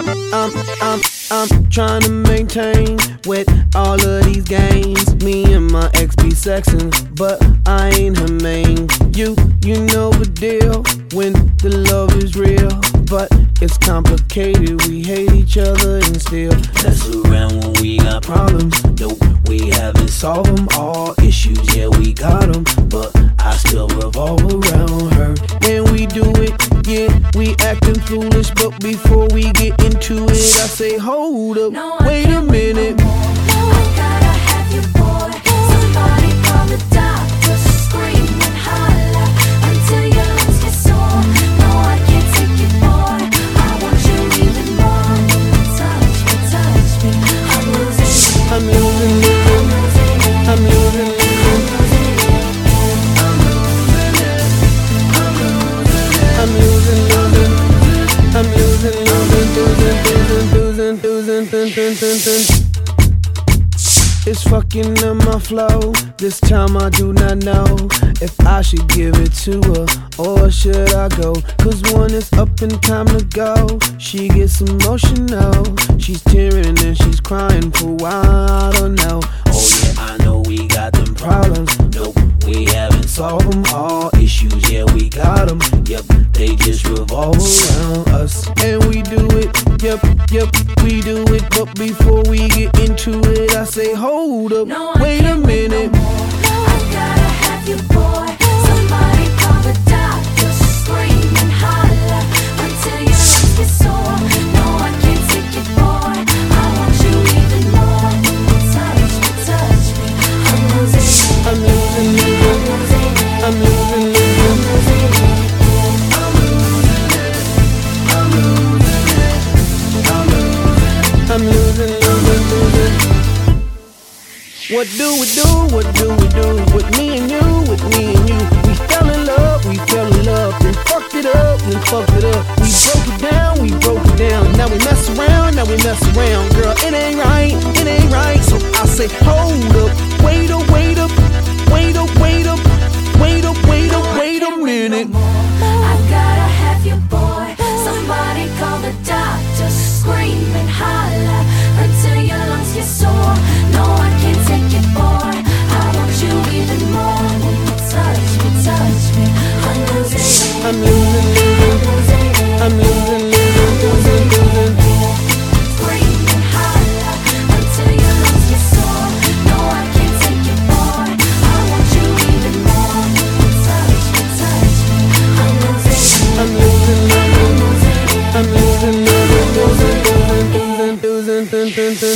I'm trying to maintain with all of these games. Me and my ex be sexing, but I ain't her main. You know the deal when the love is real, but it's complicated. We hate each other and still mess around when we got problems. Nope, we haven't solved them. All issues, yeah, we got them, but I still revolve around her. And we do it, yeah, we acting foolish, but before we get into it, I say, hold up, no, wait a minute. No, I gotta have you, boy. Somebody call the doctor, scream and holler until your lungs get sore. No, I can't take it, boy. I want you even more. Touch me, I'm losing it. I'm losing it. I'm losing it. I'm losing, I'm losing. It's fucking up my flow. This time I do not know if I should give it to her or should I go. Cause when it's up and time to go, she gets emotional. She's tearing and she's crying for why, I don't know. Oh yeah, I know we got them problems. Nope, we haven't solved them. All issues, yeah, we got them. Yep, they just revolve around us. And we do it, yep, we do it. But before we get into it, I say, hold up, no, wait a minute. No, I gotta have you, boy. Somebody call the doctor, scream and holler until your lungs get sore. No, I can't take it, boy. I want you even more. Touch me, I'm losing it. I'm losing it. I'm losing it. I'm losing. What do we do? What do we do? With me and you, with me and you. We fell in love, then fucked it up, We broke it down, Now we mess around, Girl, it ain't right. So I say, hold up, wait a minute. I gotta have you, boy. Somebody call the doctor, scream and holler until your lungs get sore. No, I can't take it, boy. I want you even more. Touch me, I'm losing it. I'm losing it. Scream and holler until your lungs get sore. No, I can't take it, boy. I want you even more. Touch me, I'm losing it. I'm losing it. I'm losing it.